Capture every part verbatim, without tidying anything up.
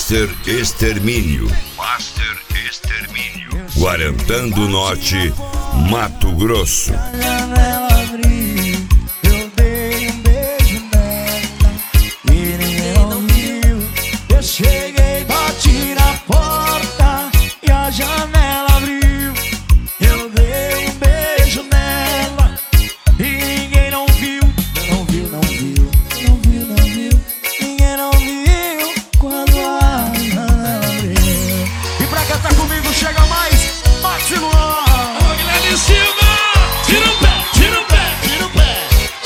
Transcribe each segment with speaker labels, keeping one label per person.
Speaker 1: Master Extermínio. Master Extermínio. Guarantã do Norte, Mato Grosso.
Speaker 2: A janela abriu, eu dei um beijo nela e ninguém ouviu. Eu cheguei, bati na porta e a janela abriu. Eu dei um beijo nela e ninguém não viu. Não viu, não viu, não viu, não viu. Ninguém não viu quando a janela abriu. E pra cantar comigo chega mais Máximo.
Speaker 3: Ô, Guilherme Silva, tira o pé, tira o pé, tira o pé.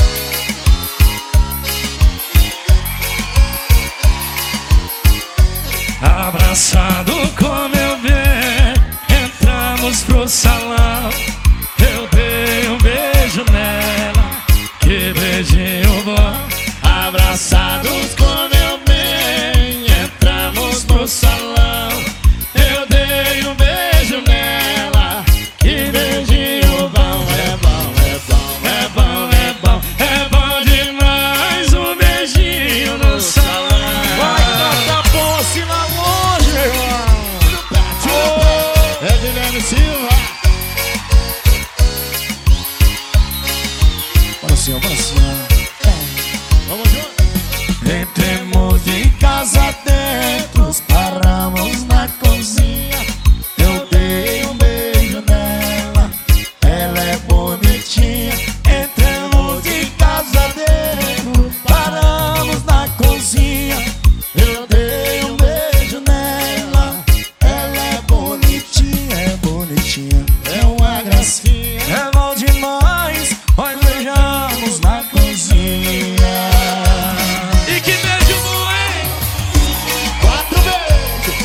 Speaker 3: Abraçado com meu bem, entramos pro salão. Eu dei um beijo nela, que beijinho bom. Abraçados com meu bem, entramos pro salão. Eu dei um beijo nela, que beijinho bom. É bom, é bom, é bom, é bom, é bom demais um beijinho no salão.
Speaker 2: Vai cantar bom assim na longe, irmão.
Speaker 3: É Guilherme Silva.
Speaker 2: Bora assim, ó, bora assim, ó.
Speaker 3: Vamos junto.
Speaker 2: Entremos de casa dentro, paramos na cozinha. Eu dei um beijo nela, ela é bonitinha. Entremos de casa dentro, paramos na cozinha. Eu dei um beijo nela, ela é bonitinha, é bonitinha, é uma gracinha. É bom demais, nós beijamos na cozinha.
Speaker 3: E que beijo bom, hein?
Speaker 2: Quatro beijos.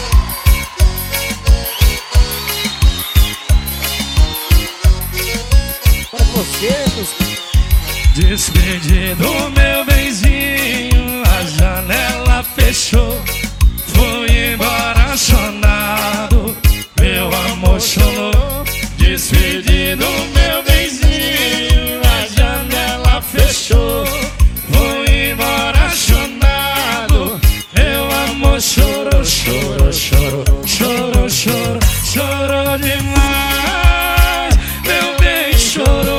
Speaker 2: Para vocês.
Speaker 3: Despedido meu benzinho, a janela fechou. Fui embora chorado, meu amor chorou. Despedido meu benzinho, a janela fechou. Fui embora chorado, meu amor chorou, chorou, chorou, chorou, chorou, chorou demais, meu bem chorou.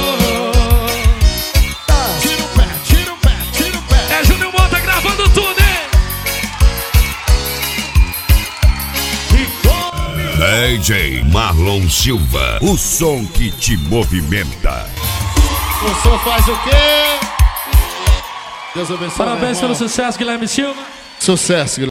Speaker 2: Tira o pé, tira o pé, tira o pé.
Speaker 3: É Júnior Mota gravando tudo, hein?
Speaker 1: D J Marlon Silva, o som que te movimenta.
Speaker 3: O som faz o quê? Deus abençoe.
Speaker 4: Parabéns pelo sucesso, Guilherme Silva.
Speaker 3: Sucesso, Guilherme.